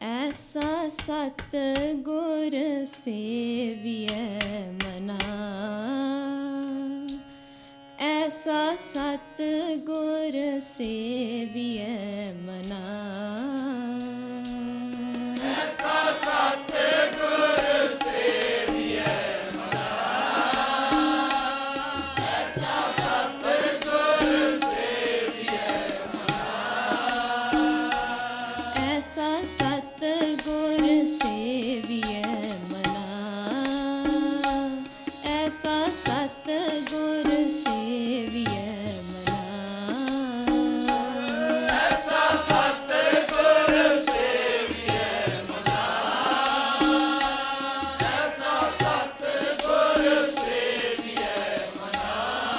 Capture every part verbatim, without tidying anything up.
ऐसा सतगुर सेवियै मना, ऐसा सतगुर सेवियै मना, ऐसा सतगुर सेवियै मना, ऐसा सतगुर सेवियै मना, ऐसा सतगुर सेवियै मना, ऐसा सतगुर सेवियै मना, ऐसा सतगुर सेवियै मना, ऐसा सतगुर सेवियै मना,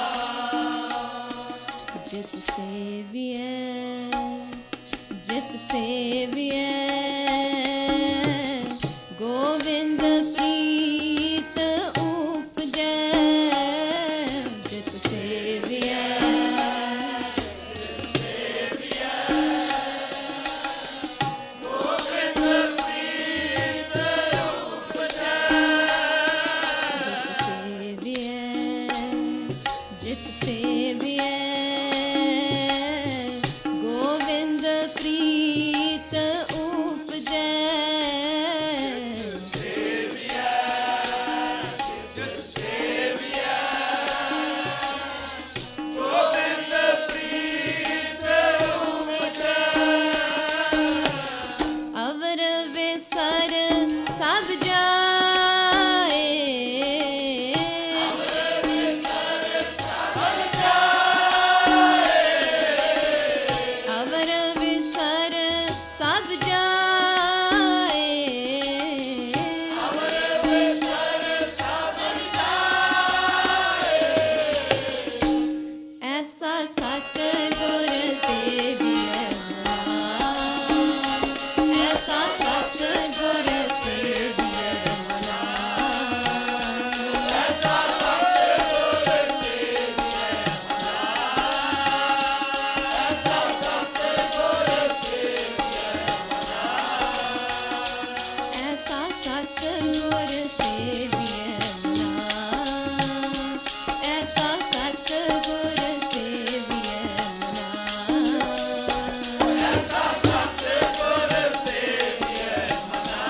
जित सेवियै जित सेवियै गोविंद प्रीत उपजै, जित सेवियै गोविंद प्रीत उपजै, जित सेवियै गोविंद प्रीत उपजै, गोविंद प्रीत उपजै, अवर विसर सब जाए, अवर विसर सब जाए, अवर विसर सब जाए, अवर विसर सब जाए, ऐसा सतगुर सेवियै मना, ऐसा सतगुर सेवियै मना, ऐसा सतगुर सेवियै मना, ऐसा सतगुर सेवियै मना, ऐसा सतगुर सेवियै मना, ऐसा सतगुर सेवियै मना, ऐसा सतगुर सेवियै मना,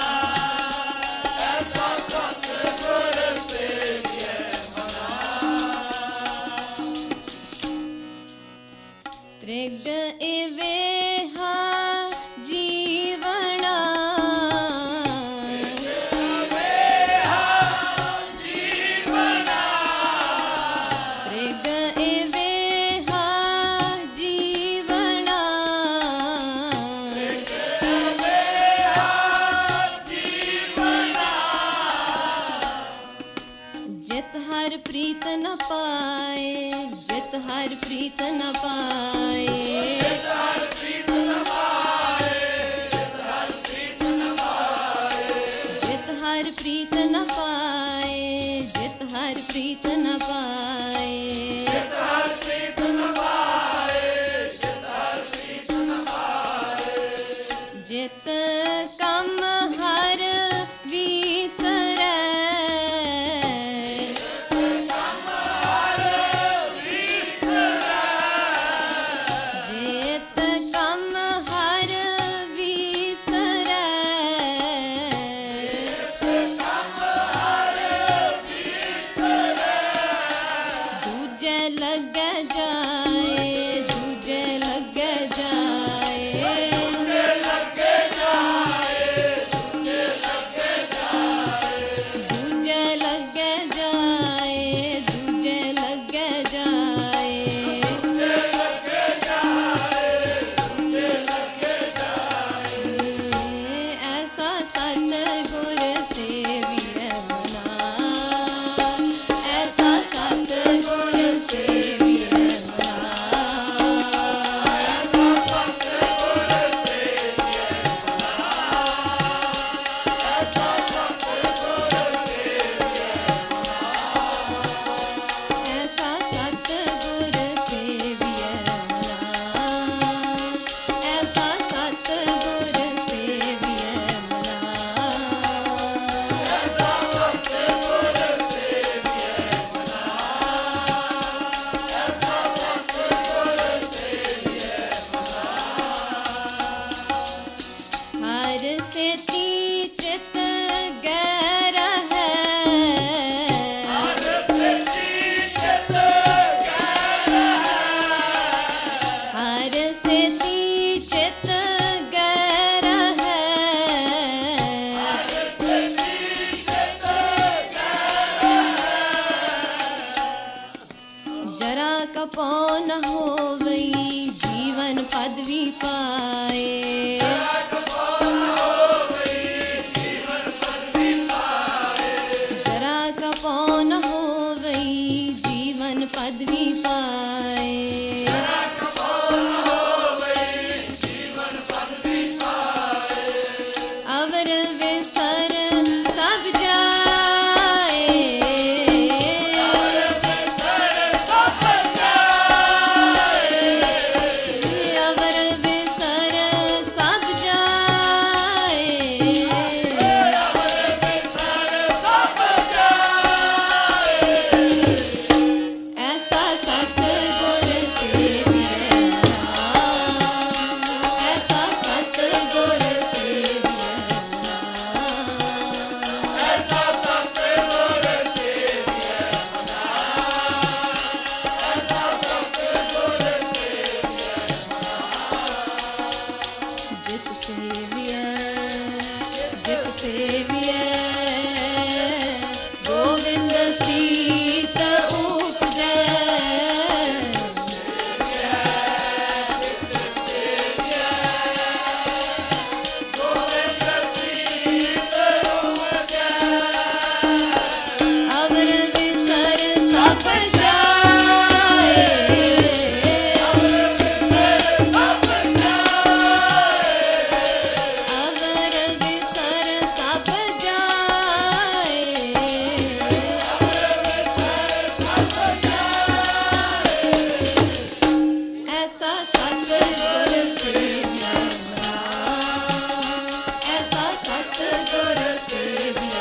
ऐसा सतगुर सेवियै मना, त्रिग इवेहा जीवना, जीवना, त्रिग इवेहा जीवना, जीवना, जित हर प्रीत न पाए, जित हर प्रीत न पाए, हर प्रीत न पाए, हर प्रीत न पाए, जित हर प्रीत न पाए, जित हर प्रीत न पाए, हर प्रीत न पाए, हर प्रीत न पाए, जित कम हर विसरै, जित कम हर विसरै, दूजे लगे जाए, दूजे लगे जाए, लगे जाए, पदवी पाए। जरा कपौन हो गई जीवन पदवी पाए। अवर विसर सब जाए, अवर विसर सब जाए। ऐसा सतगुर सेविया, ऐसा सतगुर सेविया। जित सेविया, जित सेविया, गोविंद प्रीत उपजै। अवर विसर सब जाए, अवर विसर सब जाए। ऐसा सतगुर सेविया, ऐसा सतगुर सेविया।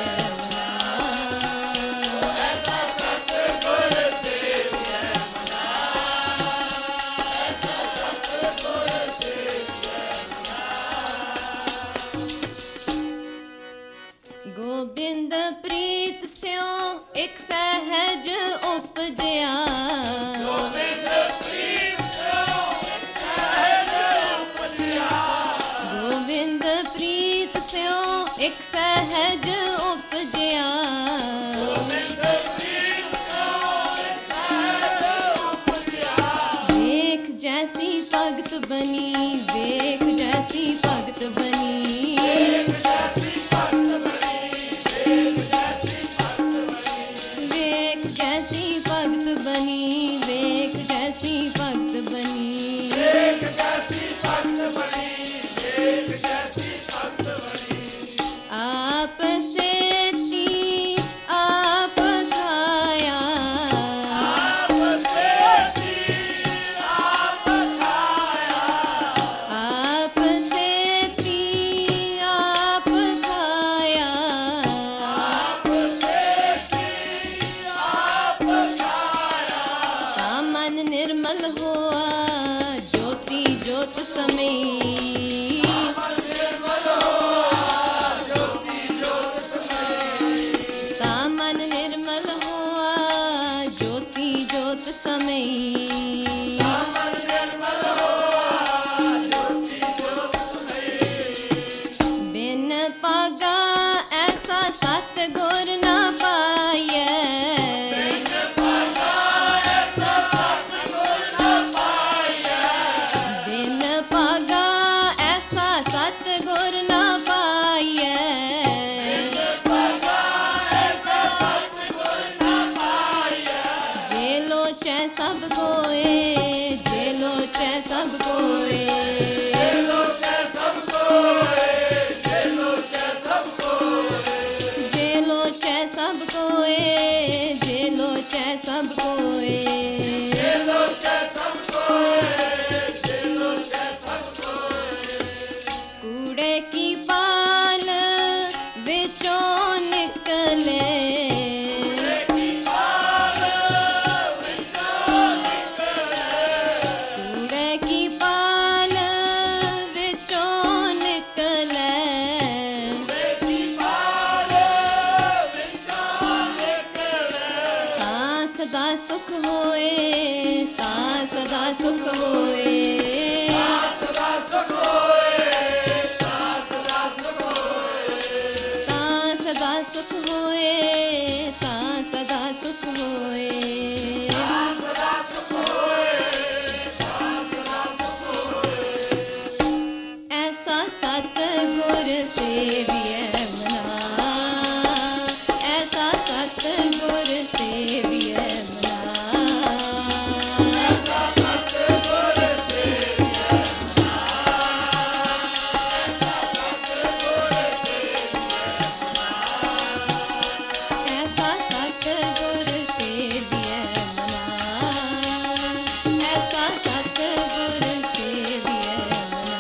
गोबिंद प्रीत स्यों एक सहज उपजया। गोबिंद प्रीत स्यों एक सहज उपजया। वेख जैसी भगत बनी, वेख जैसी भगत बनी। वेख जैसी भगत बनी, वेख जैसी भगत बनी। आप से थी आप खाया, आप से थी आप खाया। आप से थी आप खाया, आप से थी आप खाया। सामन निर्मल हुआ ज्योति ज्योत समई। सामन निर्मल हुआ ज्योति ज्योत समई। बिन पागा ऐसा सतगुर न पाइए। बिन पागा ऐसा सतगुर न पाइए। बिन पागा ऐसा सतगुर न पाइए। जेलो चे सब कोए, जेलो चे सब कोए। जेलो चे सब कोए, जेलो चे सब कोए। जेलो चे सब कोए, जेलो चे सब कोए। जेलो चे सब कोए, जेलो चे सब कोए। कूड़े की पाल विचों निकले, सदा सुख होए, ता सदा सुख होए। सदा सुख होए, ता सदा सुख होए। ता सदा सुख होए, ता सदा सुख होए। ता सदा सुख होए, ता सदा सुख होए। सतगुर सेविए मना, ऐसा सतगुर सेविए मना। ऐसा सतगुर सेविए मना, ऐसा सतगुर सेविए मना।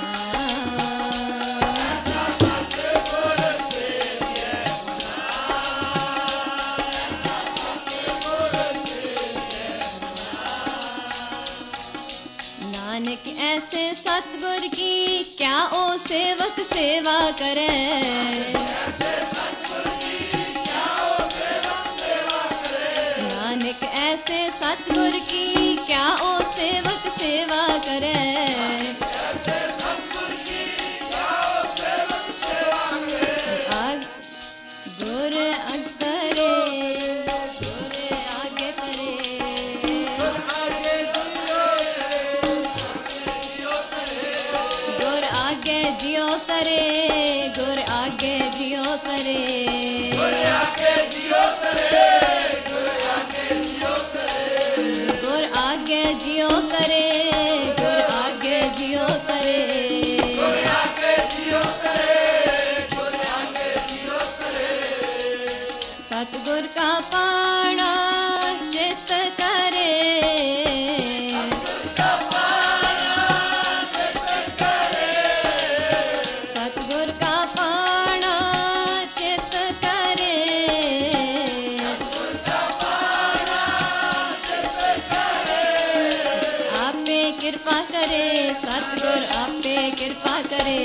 नानक ऐसे सतगुर की क्या ओ सेवक सेवा करे, नानक ऐसे सतगुर की क्या ओ सेवक सेवा करे। आग गुर अंतरे गुर आगे तरे, गुर आगे जियो करे, गुर आगे जियो करे, गुर आगे जियो करे, गुर आगे जियो करे। सतगुर का पाना चित करे, सतगुर का पाना चित करे, आपे कृपा करे, सतगुर आपे कृपा करे,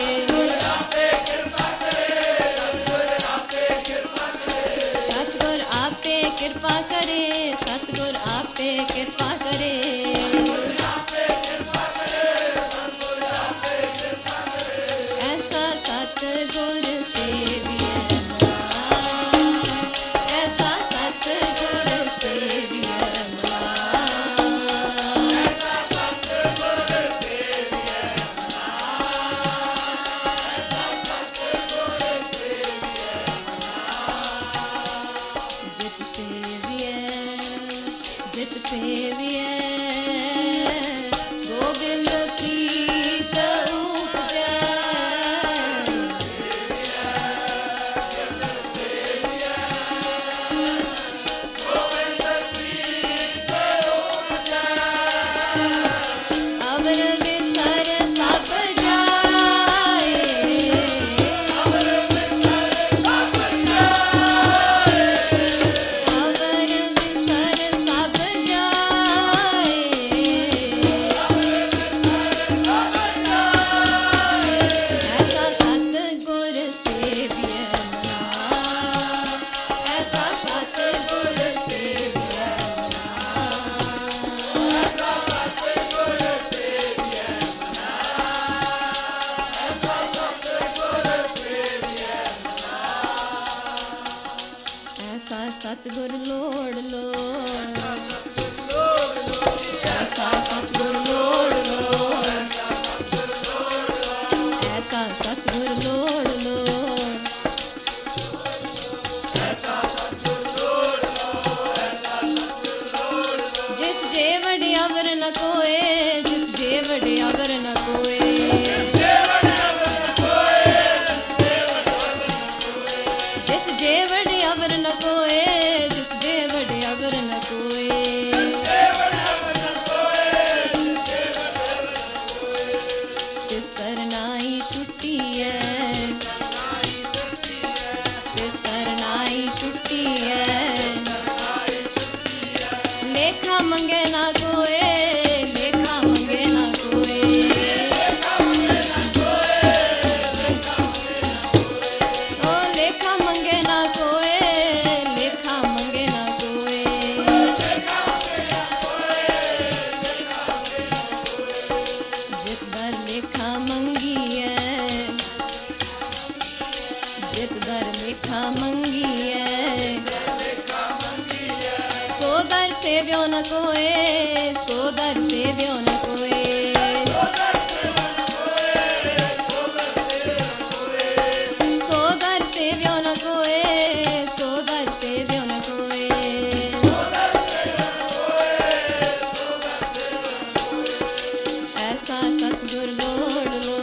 सतगुर आपे कृपा करे, सतगुर आपे कृपा करे। ऐसा सतगुर सेविए मना, ऐसा सतगुर सेविए मना। जित सेविए जित सेविए गोविंद प्रीत उपजै, अवर बिसर सब जाए, अवर बिसर सब जाए, ऐसा सतगुर सेविए मना, ऐसा सतगुर सेविए ऐसा सतगुर लोड़ लो, ऐसा सतगुर लोड़ लो, ऐसा सतगुर लोड़ लो, जिस जेवड़ अवर न कोए, जिस जेवड़ अवर न कोए, जिस जेवड़ अवर न कोए, जिस जेवड़ अवर न कोए, जिस सरनाई टूटी है, जिस सरनाई टूटी है, लेखा मंगे ना कोए, लेखा मंगे ना कोए, ओ लेखा मंगे ना कोए, लेखा मंगे ना कोए। जित दर लेखा मंगी है, जित दर लेखा मंगी है, सो दर सेव्यो न कोए, सो दर सेव्यो न कोए, सतगुर लोड़ लो।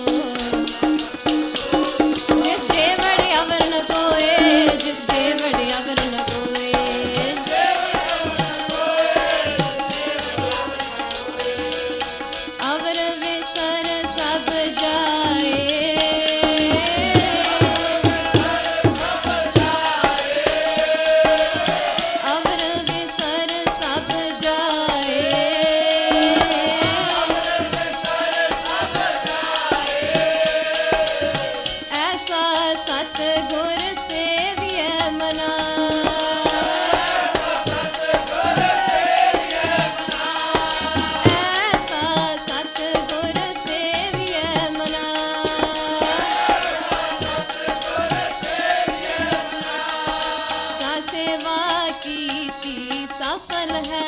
जिस दे बड़े अवर न कोए, जिस दे बड़े अवर न कोए, अवर विसर सब जाए, अवर विसर सब जाए, ऐसा सतगुर सेविए मना, ऐसा सतगुर सेविए मना, सा सेवा कीती सफल है,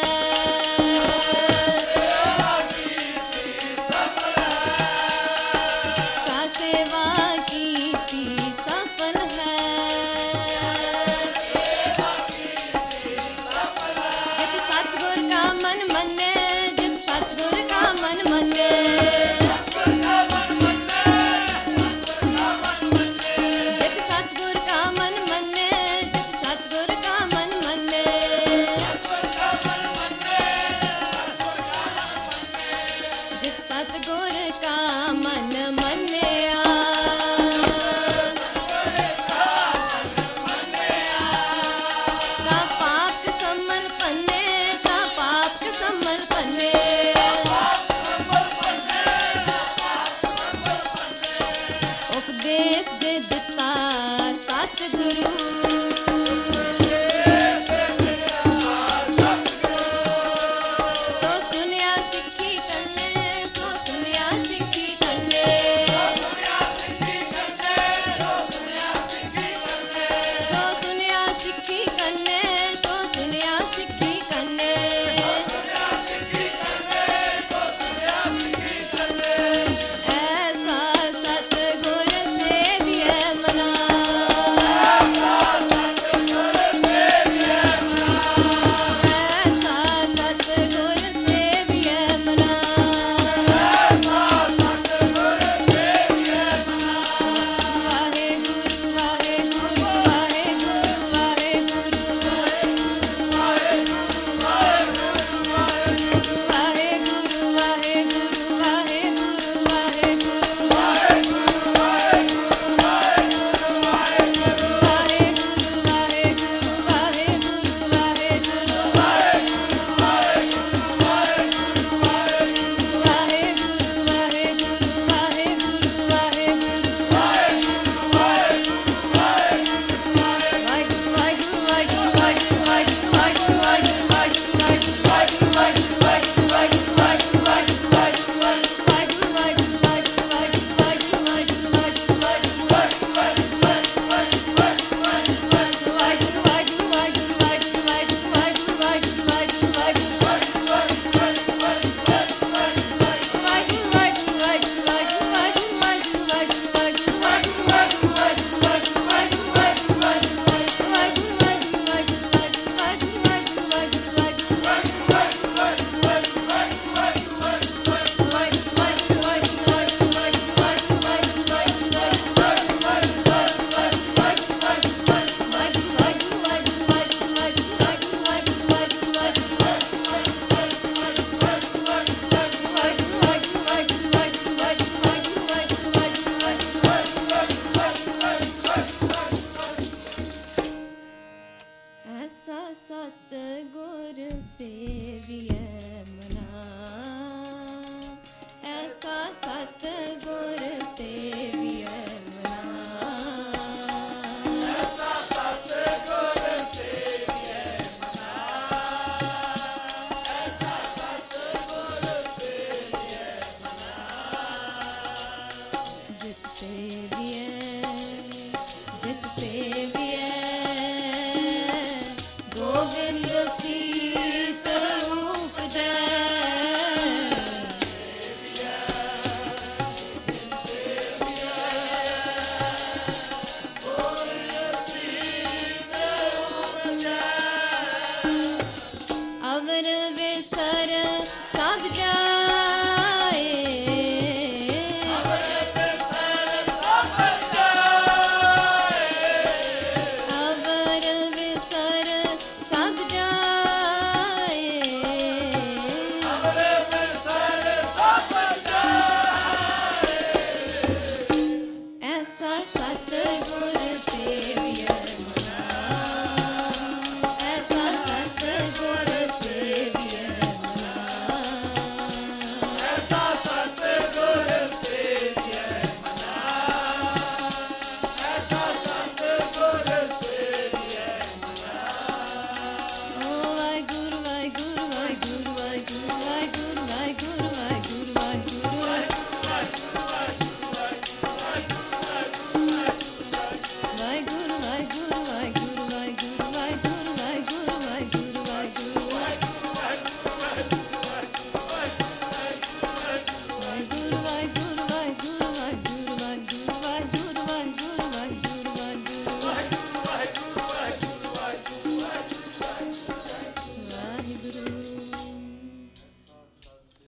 सा सेवा कीती सफल है, जित सतगुर का मन मने, जित सतगुर का मन मने, जित सतगुर का मन मने, जित सतगुर का मन मने, जित सतगुर का मन मन्या, का पाप समर्पणे, का पाप समर्पणे, उपदेश दे दिता सतगुरु,